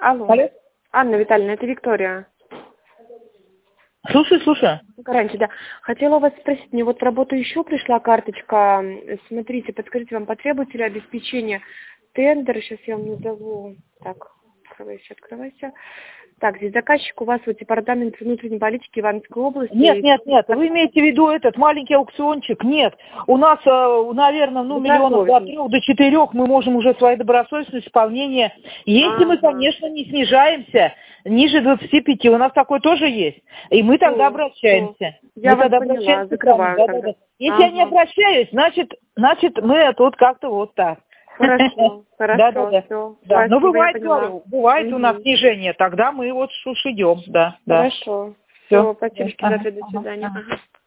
Алло. Алло. Анна Витальевна, это Виктория. Слушаю. Раньше, да. Хотела вас спросить, мне вот в работу еще пришла карточка. Смотрите, подскажите, вам потребуется ли обеспечение тендера? Сейчас я вам назову. Так, открывайся. Так, здесь заказчик у вас вот департамент внутренней политики Ивановской области. Нет. Вы имеете в виду этот маленький аукциончик? Нет. У нас, наверное, миллионов до 3, до 4 мы можем уже своей добросовестностью исполнения. Если мы, конечно, не снижаемся ниже 25, у нас такое тоже есть. И мы тогда обращаемся. Я вас поняла, закрываю тогда. Если я не обращаюсь, значит мы тут как-то вот так. Хорошо, все. Да. Но бывает у нас снижение, тогда мы вот уж идем, да. Хорошо. Все, спасибо, до свидания.